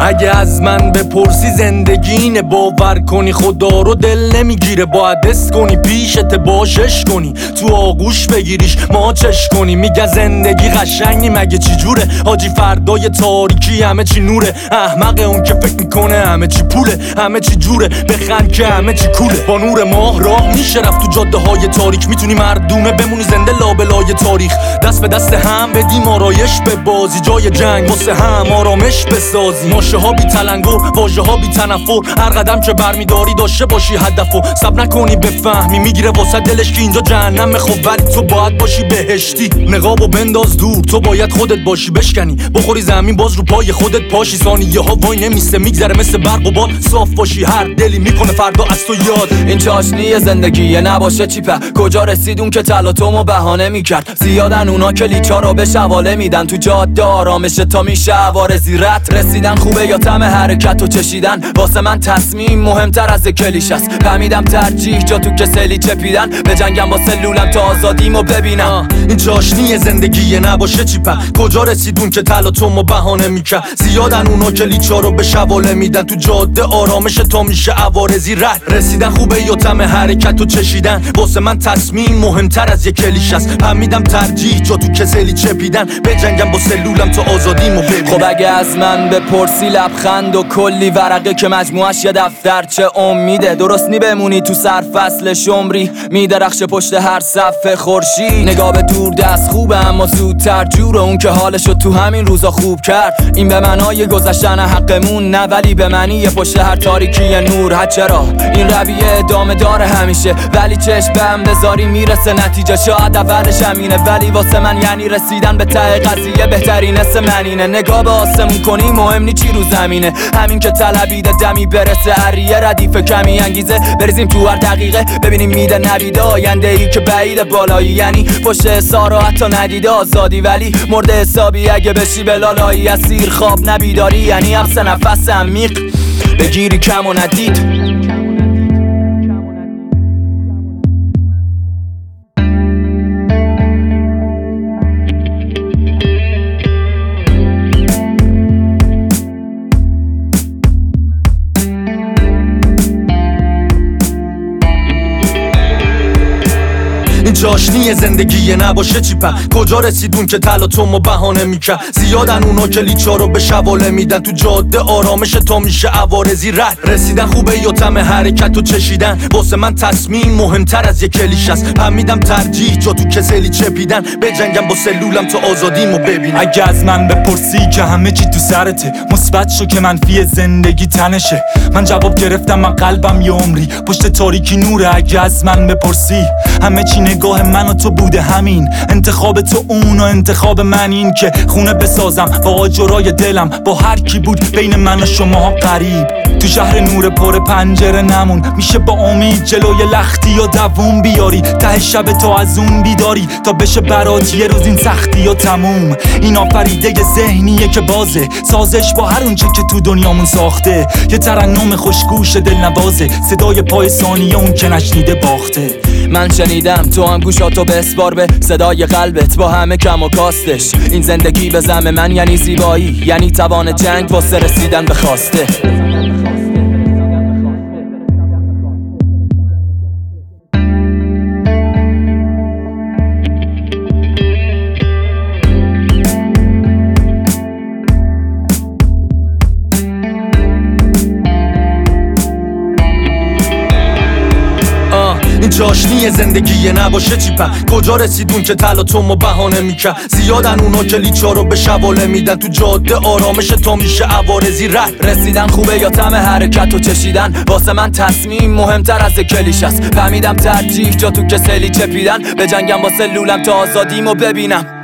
اگه از من بپرسی زندگی اینه، باور کنی خدا رو دل نمیگیره. باید حس کنی پیشت باشش کنی، تو آغوش بگیریش ماچش کنی. میگه زندگی قشنگی مگه چی جوره؟ حاجی فردای تاریکی همه چی نوره. احمق اون که فکر میکنه همه چی پوله، همه چی جوره. بخند که همه چی کوله. با نور ماه راه میشه رفت تو جاده های تاریک. میتونی مردونه بمونی زنده لابلای تاریخ. دست به دست هم بدیم آرایش به بازی، جای جنگ واسه هم آرامش بسازی. ماشه ها بی تلنگر، واژه ها بی تنفر. هر قدم که برمیداری داشته باشی هدفو. سب نکنی بفهمی میگیره واسه دلش که اینجا جهنم. خب ولی تو باید باشی بهشتی. نقابو بنداز دور، تو باید خودت باشی بشکنی. بخوری زمین باز رو پای خودت پاشی. ثانیه ها وای نمیسته میگذره مثل برق و باد. صاف باشی هر دلی میکنه فردا از تو یاد. این چاشنی زندگیه نباشه چیپه. کجا رسیدون که تلاطمو بهانه میکرد. زیادن اونا که لیچا رو به شواله میدن. تو جاده آرامشه تا میشه عوارضی رد. رسیدن خوبه یا طعم حرکت و چشیدن. واسه من تصمیم مهمتر از کلیش است. فهمیدم ترجیح جا تو کسلی چپیدن. به جنگم با سلولم تا آزادیمو ببینم. این چاشنی زندگیه نباشه چیپه. کجا رسیدون که تلاطمو بهانه میکرد. زیادن اونا که لیچا رو به شواله میدن. تو جاده آرامشه تا میشه عوارضی رد. رسیدن خوبه یا طعم حرکت و چشیدن. واسه من تصمیم مهمتر از کلیش است. فهمیدم ترجیح جا تو کسلی چپیدن. به جنگم با سلولم تا آزادیمو ببینم. خب اگه از من بپرسی لبخند و کلی ورقه که مجموعش یه دفترچه امیده. درست نی بمونی تو سرفصل شمری. میدرخش پشت هر صفحه خورشید. نگاه به دور دست خوبه اما زودتر جور اون که حالشو تو همین روزا خوب کرد. این به معنای گذشتن حقمون نه، ولی به معنی پشت هر تاریکی نور. چرا این رویه ادامه داره همیشه، ولی چشم به هم بذاری میرسه نتیجه. شاید اولش همینه ولی واسه من یعنی رسیدن به ته قضیه بهترین اسم منینه. نگاه به آسمون کنی مهم نی چی رو زمینه. همین که طلبیده دمی برسه هریه ردیف کمی انگیزه. بریزیم تو هر دقیقه ببینیم میده نبیده. آینده ای که بعید بالایی یعنی پشت حسارو حتی ندیده آزادی. ولی مرد حسابی اگه بشی بلالایی اسیر خواب نبیداری. یعنی حبس نفس عمیق بگیری کم و ندید. این چاشنی زندگیه نباشه چیپه. کجا رسیدون که تلاطمو بهانه میکرد. زیادن اونا که لیچا رو به شواله میدن. تو جاده آرامشه تا میشه عوارضی رد. رسیدن خوبه یا طعم حرکت و چشیدن. واسه من تصمیم مهمتر از کلیش است. فهمیدم ترجیح جا تو کسلی چپیدن. به جنگم با سلولم تا آزادیمو ببینم. اگه از من بپرسی که همه چی تو سرته، مثبت شو که منفی زندگی تنشه. من جواب گرفتم من قلبم یه عمری پشت تاریکی نوره. اگه از من بپرسی همه چی نگاه من و تو بوده همین. انتخاب تو اون و انتخاب من این که خونه بسازم با آجرای دلم. با هر کی بود بین من و شما غریب. تو شهر نور پر پنجره نمون. میشه با امید جلوی لختی یا دووم بیاری. ته شب تا از اون بیداری تا بشه برات یه روز این سختی یا تموم. این آفریده ذهنیه که بازه سازش با هر اونچه که تو دنیامون ساخته. یه ترنم خوشگوش دلنوازه. صدای پای ثانیه اون که نشنیده باخته. من شنیدم تو هم گوشاتو بسپار به صدای قلبت با همه کم و کاستش. این زندگی به زعم من یعنی زیبایی، یعنی توان جنگ واسه رسیدن به خواسته. این چاشنی زندگیه نباشه چیپه. کجا رسیدون که تلاطمو بهانه میکرد. زیادن اونا که لیچا رو به شواله میدن. تو جاده آرامشه تا میشه عوارضی رد. رسیدن خوبه یا طعم حرکت و چشیدن. واسه من تصمیم مهمتر از کلیش است. فهمیدم ترجیح جا تو کسلی چپیدن. به جنگم با سلولم تا آزادیمو ببینم.